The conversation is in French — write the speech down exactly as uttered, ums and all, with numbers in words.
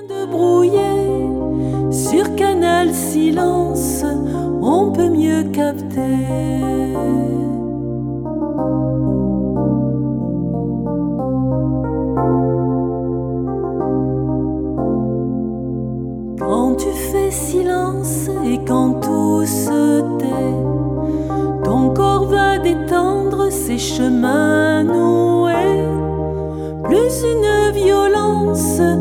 de brouiller, sur Canal Silence, on peut mieux capter. Quand tu fais silence et quand tout se tait, ton corps va détendre ses chemins noués. Plus une violence